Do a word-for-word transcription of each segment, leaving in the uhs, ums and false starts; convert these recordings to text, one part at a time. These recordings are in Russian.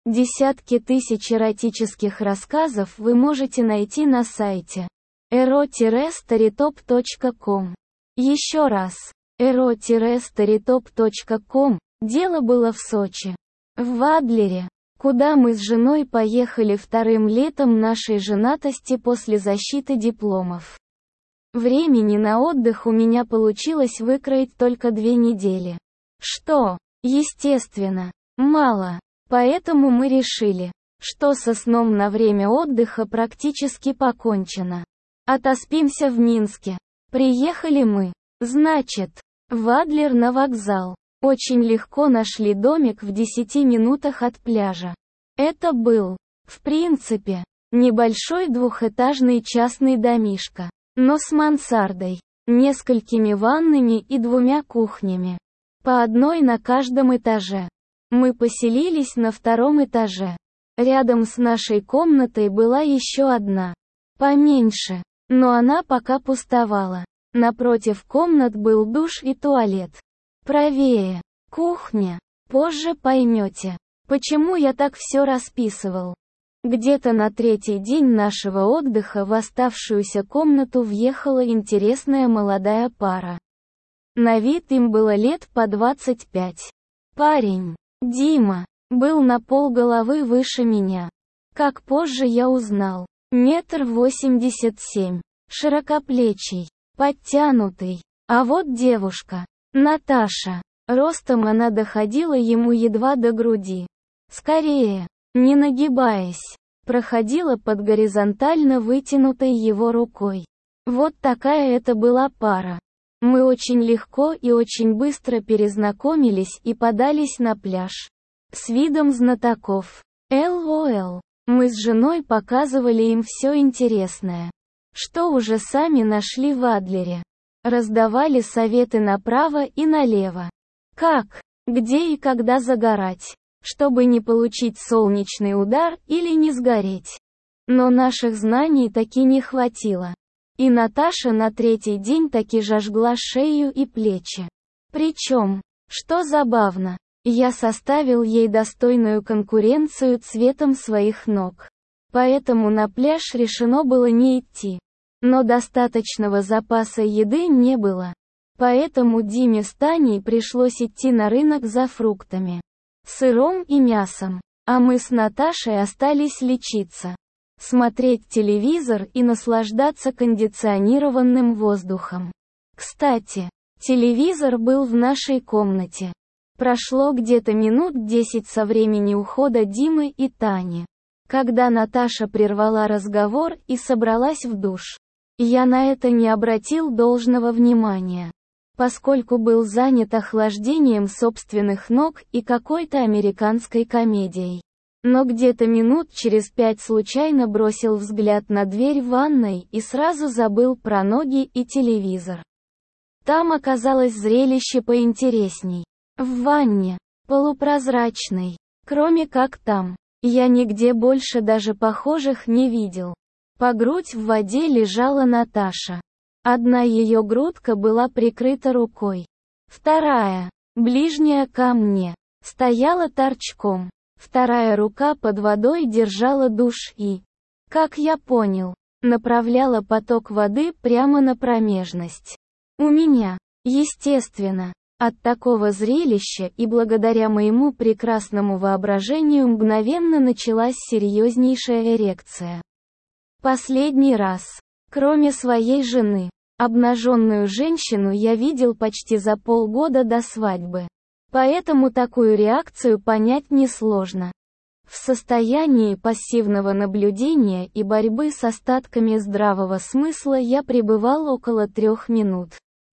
Десятки тысяч эротических рассказов вы можете найти на сайте эро старитоп точка ком. Еще раз, эро старитоп точка ком. Дело было в Сочи. В Адлере, куда мы с женой поехали вторым летом нашей женатости после защиты дипломов. Времени на отдых у меня получилось выкроить только две недели. Что, естественно, мало. Поэтому мы решили, что со сном на время отдыха практически покончено. Отоспимся в Минске. Приехали мы, значит, в Адлер на вокзал. Очень легко нашли домик в десяти минутах от пляжа. Это был, в принципе, небольшой двухэтажный частный домишко, но с мансардой, несколькими ванными и двумя кухнями. По одной на каждом этаже. Мы поселились на втором этаже. Рядом с нашей комнатой была еще одна. Поменьше, но она пока пустовала. Напротив комнат был душ и туалет. Правее, кухня. Позже поймете, почему я так все расписывал. Где-то на третий день нашего отдыха в оставшуюся комнату въехала интересная молодая пара. На вид им было лет по двадцать пять. Парень, Дима, был на полголовы выше меня. Как позже я узнал, метр восемьдесят семь, широкоплечий, подтянутый. А вот девушка, Наташа, ростом она доходила ему едва до груди. Скорее, не нагибаясь, проходила под горизонтально вытянутой его рукой. Вот такая это была пара. Мы очень легко и очень быстро перезнакомились и подались на пляж. С видом знатоков. ЛОЛ. Мы с женой показывали им все интересное, что уже сами нашли в Адлере. Раздавали советы направо и налево. Как, где и когда загорать, чтобы не получить солнечный удар или не сгореть. Но наших знаний таки не хватило. И Наташа на третий день таки жгла шею и плечи. Причем, что забавно, я составил ей достойную конкуренцию цветом своих ног. Поэтому на пляж решено было не идти. Но достаточного запаса еды не было. Поэтому Диме с Таней пришлось идти на рынок за фруктами, сыром и мясом. А мы с Наташей остались лечиться, смотреть телевизор и наслаждаться кондиционированным воздухом. Кстати, телевизор был в нашей комнате. Прошло где-то минут десять со времени ухода Димы и Тани, когда Наташа прервала разговор и собралась в душ. Я на это не обратил должного внимания, поскольку был занят охлаждением собственных ног и какой-то американской комедией. Но где-то минут через пять случайно бросил взгляд на дверь ванной и сразу забыл про ноги и телевизор. Там оказалось зрелище поинтересней. В ванне, полупрозрачной, кроме как там, я нигде больше даже похожих не видел. По грудь в воде лежала Наташа. Одна ее грудка была прикрыта рукой. Вторая, ближняя ко мне, стояла торчком. Вторая рука под водой держала душ и, как я понял, направляла поток воды прямо на промежность. У меня, естественно, от такого зрелища и благодаря моему прекрасному воображению мгновенно началась серьезнейшая эрекция. Последний раз, кроме своей жены, обнаженную женщину я видел почти за полгода до свадьбы. Поэтому такую реакцию понять несложно. В состоянии пассивного наблюдения и борьбы с остатками здравого смысла я пребывал около трех минут.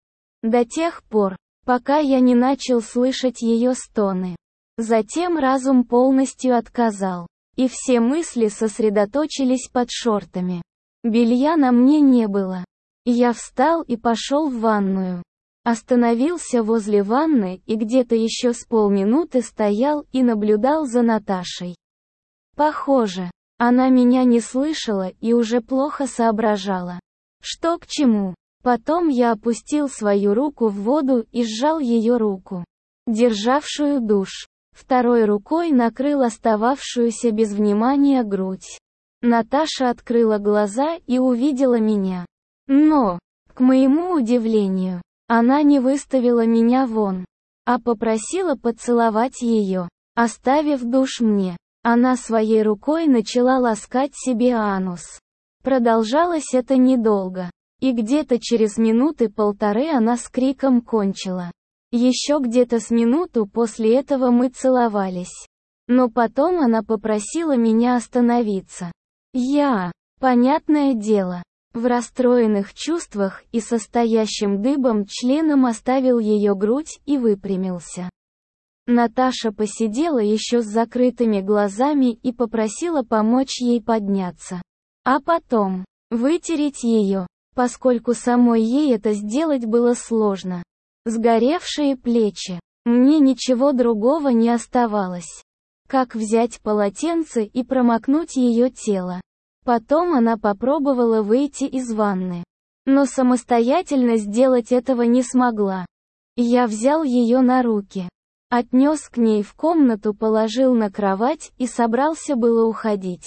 До тех пор, пока я не начал слышать ее стоны. Затем разум полностью отказал, и все мысли сосредоточились под шортами. Белья на мне не было. Я встал и пошел в ванную. Остановился возле ванны и где-то еще с полминуты стоял и наблюдал за Наташей. Похоже, она меня не слышала и уже плохо соображала, что к чему. Потом я опустил свою руку в воду и сжал ее руку, державшую душ. Второй рукой накрыл остававшуюся без внимания грудь. Наташа открыла глаза и увидела меня. Но, к моему удивлению, она не выставила меня вон, а попросила поцеловать ее, оставив душ мне. Она своей рукой начала ласкать себе анус. Продолжалось это недолго, и где-то через минуты полторы она с криком кончила. Еще где-то с минуту после этого мы целовались. Но потом она попросила меня остановиться. Я, понятное дело, в расстроенных чувствах и состоящим дыбом членом оставил ее грудь и выпрямился. Наташа посидела еще с закрытыми глазами и попросила помочь ей подняться. А потом, вытереть ее, поскольку самой ей это сделать было сложно. Сгоревшие плечи. Мне ничего другого не оставалось, как взять полотенце и промокнуть ее тело. Потом она попробовала выйти из ванны, но самостоятельно сделать этого не смогла. Я взял ее на руки, отнес к ней в комнату, положил на кровать и собрался было уходить.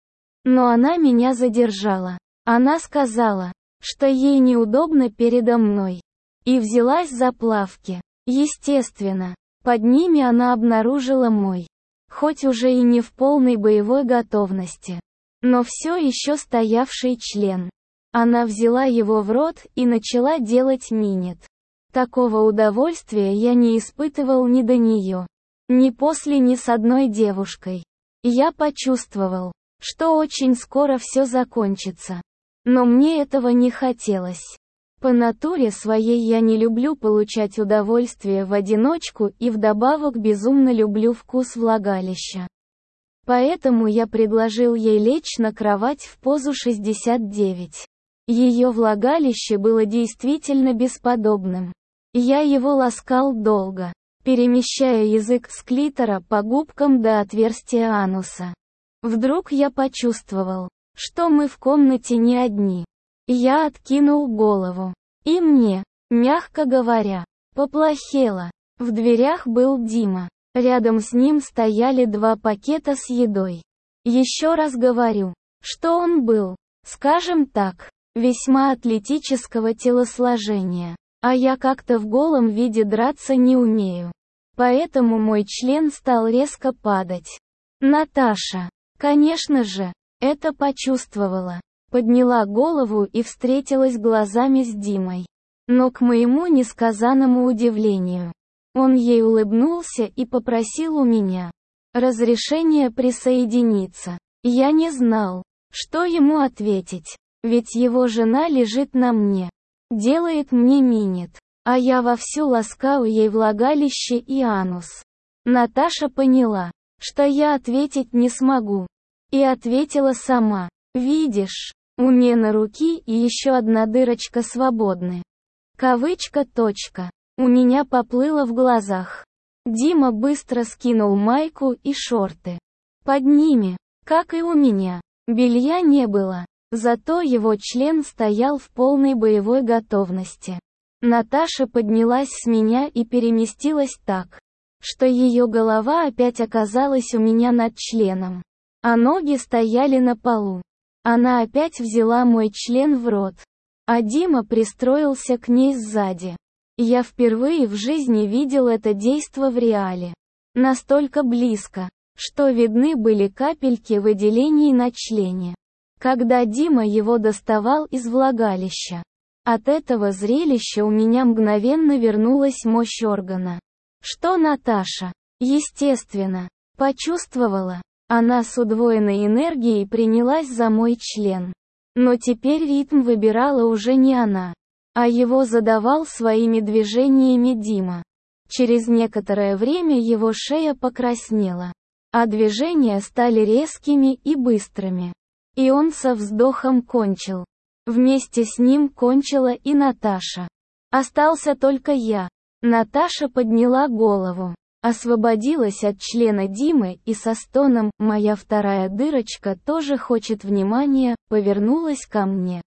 Но она меня задержала. Она сказала, что ей неудобно передо мной, и взялась за плавки. Естественно, под ними она обнаружила мой, хоть уже и не в полной боевой готовности, но все еще стоявший член. Она взяла его в рот и начала делать минет. Такого удовольствия я не испытывал ни до нее, ни после ни с одной девушкой. Я почувствовал, что очень скоро все закончится. Но мне этого не хотелось. По натуре своей я не люблю получать удовольствие в одиночку и вдобавок безумно люблю вкус влагалища. Поэтому я предложил ей лечь на кровать в позу шестьдесят девять. Ее влагалище было действительно бесподобным. Я его ласкал долго, перемещая язык с клитора по губкам до отверстия ануса. Вдруг я почувствовал, что мы в комнате не одни. Я откинул голову, и мне, мягко говоря, поплохело. В дверях был Дима. Рядом с ним стояли два пакета с едой. Еще раз говорю, что он был, скажем так, весьма атлетического телосложения. А я как-то в голом виде драться не умею. Поэтому мой член стал резко падать. Наташа, конечно же, это почувствовала. Подняла голову и встретилась глазами с Димой. Но к моему несказанному удивлению, он ей улыбнулся и попросил у меня разрешения присоединиться. Я не знал, что ему ответить, ведь его жена лежит на мне, делает мне минет, а я вовсю ласкаю ей влагалище и анус. Наташа поняла, что я ответить не смогу, и ответила сама. «Видишь, у меня руки и еще одна дырочка свободны». Кавычка точка. У меня поплыло в глазах. Дима быстро скинул майку и шорты. Под ними, как и у меня, белья не было, зато его член стоял в полной боевой готовности. Наташа поднялась с меня и переместилась так, что ее голова опять оказалась у меня над членом, а ноги стояли на полу. Она опять взяла мой член в рот, а Дима пристроился к ней сзади. Я впервые в жизни видел это действо в реале. Настолько близко, что видны были капельки выделений на члене, когда Дима его доставал из влагалища. От этого зрелища у меня мгновенно вернулась мощь органа. Что Наташа, естественно, почувствовала. Она с удвоенной энергией принялась за мой член. Но теперь ритм выбирала уже не она, а его задавал своими движениями Дима. Через некоторое время его шея покраснела, а движения стали резкими и быстрыми. И он со вздохом кончил. Вместе с ним кончила и Наташа. Остался только я. Наташа подняла голову, освободилась от члена Димы и со стоном «Моя вторая дырочка тоже хочет внимания», повернулась ко мне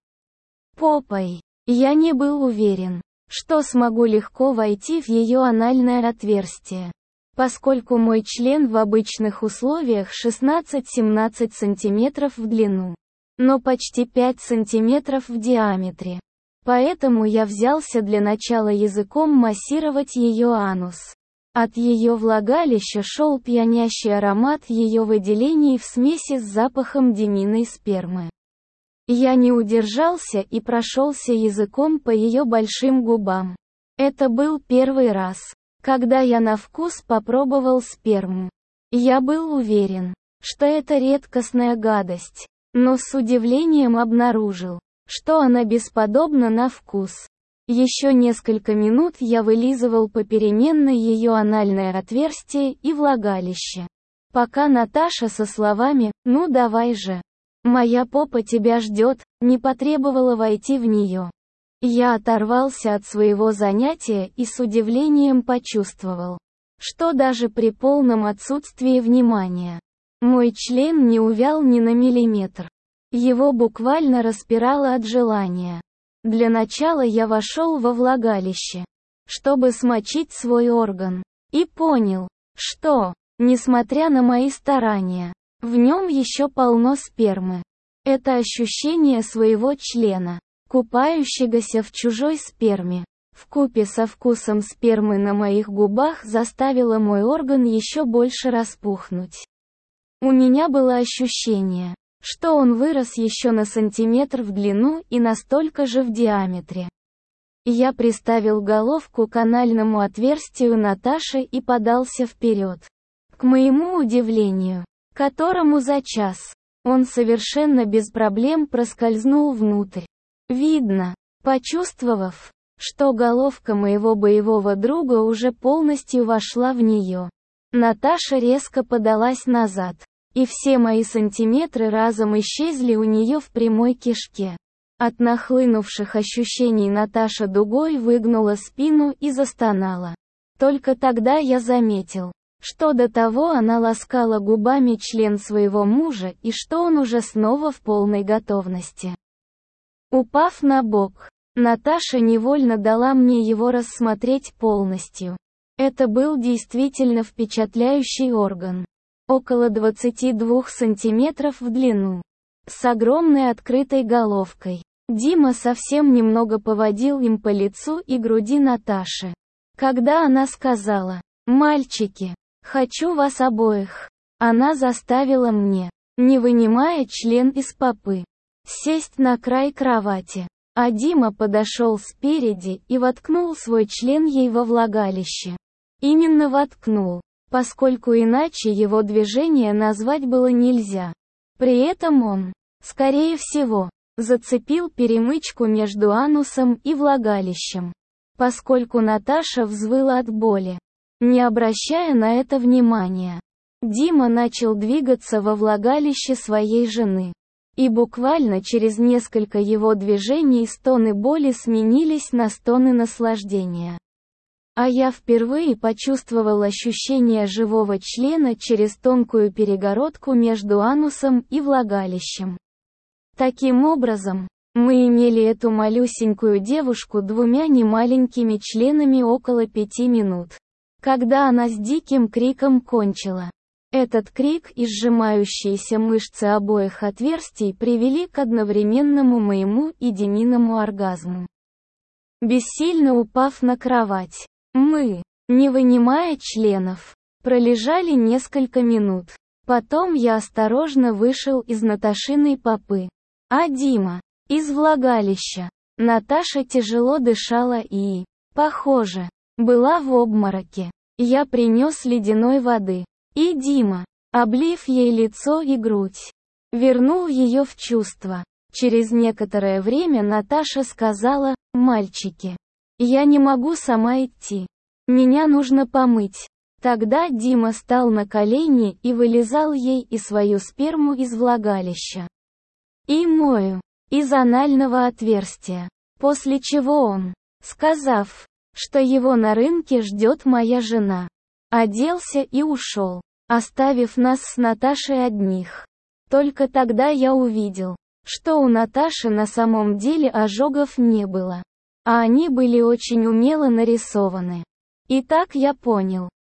попой. Я не был уверен, что смогу легко войти в ее анальное отверстие. поскольку мой член в обычных условиях шестнадцать-семнадцать сантиметров в длину, но почти пять сантиметров в диаметре. Поэтому я взялся для начала языком массировать ее анус. От ее влагалища шел пьянящий аромат ее выделений в смеси с запахом Диминой спермы. Я не удержался и прошелся языком по ее большим губам. Это был первый раз, когда я на вкус попробовал сперму. Я был уверен, что это редкостная гадость, но с удивлением обнаружил, что она бесподобна на вкус. Еще несколько минут я вылизывал попеременно ее анальное отверстие и влагалище, пока Наташа со словами «ну давай же, моя попа тебя ждет» не потребовала войти в нее. Я оторвался от своего занятия и с удивлением почувствовал, что даже при полном отсутствии внимания, мой член не увял ни на миллиметр. Его буквально распирало от желания. Для начала я вошел во влагалище, чтобы смочить свой орган, и понял, что, несмотря на мои старания, в нем еще полно спермы. Это ощущение своего члена, купающегося в чужой сперме, вкупе со вкусом спермы на моих губах заставило мой орган еще больше распухнуть. У меня было ощущение, что он вырос еще на сантиметр в длину и настолько же в диаметре. Я приставил головку к анальному отверстию Наташи и подался вперед. К моему удивлению, которому за час, он совершенно без проблем проскользнул внутрь. Видно, почувствовав, что головка моего боевого друга уже полностью вошла в нее, Наташа резко подалась назад. И все мои сантиметры разом исчезли у нее в прямой кишке. От нахлынувших ощущений Наташа дугой выгнула спину и застонала. Только тогда я заметил, что до того она ласкала губами член своего мужа и что он уже снова в полной готовности. Упав на бок, Наташа невольно дала мне его рассмотреть полностью. Это был действительно впечатляющий орган. Около двадцати двух сантиметров в длину. С огромной открытой головкой. Дима совсем немного поводил им по лицу и груди Наташи. Когда она сказала «Мальчики, хочу вас обоих», она заставила мне, не вынимая член из попы, сесть на край кровати. А Дима подошел спереди и воткнул свой член ей во влагалище. Именно воткнул, поскольку иначе его движение назвать было нельзя. При этом он, скорее всего, зацепил перемычку между анусом и влагалищем, поскольку Наташа взвыла от боли. Не обращая на это внимания, Дима начал двигаться во влагалище своей жены. И буквально через несколько его движений стоны боли сменились на стоны наслаждения. А я впервые почувствовал ощущение живого члена через тонкую перегородку между анусом и влагалищем. Таким образом, мы имели эту малюсенькую девушку двумя немаленькими членами около пяти минут. Когда она с диким криком кончила. Этот крик и сжимающиеся мышцы обоих отверстий привели к одновременному моему и Диминому оргазму. Бессильно упав на кровать, мы, не вынимая членов, пролежали несколько минут. Потом я осторожно вышел из Наташиной попы, а Дима – из влагалища. Наташа тяжело дышала и, похоже, была в обмороке. Я принес ледяной воды, и Дима, облив ей лицо и грудь, вернул ее в чувство. Через некоторое время Наташа сказала: «Мальчики, я не могу сама идти. Меня нужно помыть». Тогда Дима стал на колени и вылизал ей и свою сперму из влагалища, и мою, из анального отверстия. После чего он, сказав, что его на рынке ждет моя жена, оделся и ушел, оставив нас с Наташей одних. Только тогда я увидел, что у Наташи на самом деле ожогов не было, а они были очень умело нарисованы. И так я понял,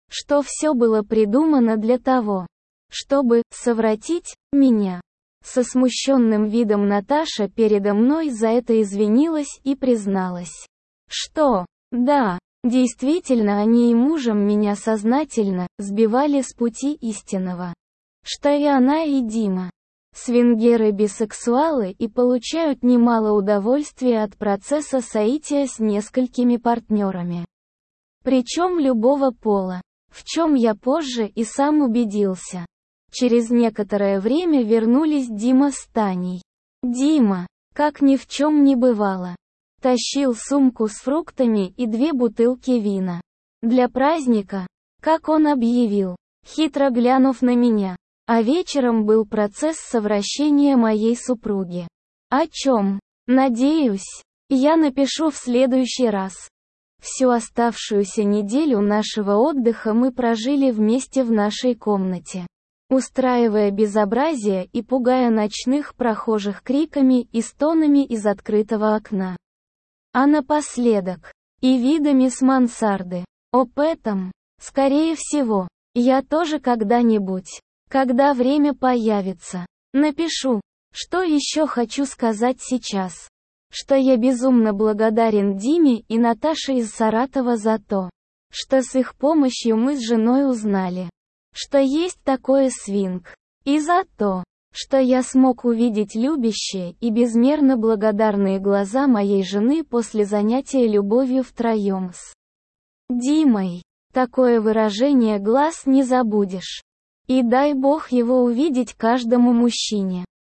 что все было придумано для того, чтобы совратить меня. Со смущенным видом Наташа передо мной за это извинилась и призналась, что, да, действительно они и мужем меня сознательно сбивали с пути истинного. Что и она, и Дима свингеры-бисексуалы и получают немало удовольствия от процесса соития с несколькими партнерами. Причем любого пола, в чем я позже и сам убедился. Через некоторое время вернулись Дима с Таней. Дима, как ни в чем не бывало, тащил сумку с фруктами и две бутылки вина. Для праздника, как он объявил, хитро глянув на меня. А вечером был процесс совращения моей супруги. О чем, надеюсь, я напишу в следующий раз. Всю оставшуюся неделю нашего отдыха мы прожили вместе в нашей комнате, устраивая безобразие и пугая ночных прохожих криками и стонами из открытого окна. А напоследок, и видами с мансарды. Об этом, скорее всего, я тоже когда-нибудь, когда время появится, напишу. Что еще хочу сказать сейчас? Что я безумно благодарен Диме и Наташе из Саратова за то, что с их помощью мы с женой узнали, что есть такое свинг. И за то, что я смог увидеть любящие и безмерно благодарные глаза моей жены после занятия любовью втроем с Димой. Такое выражение глаз не забудешь. И дай Бог его увидеть каждому мужчине.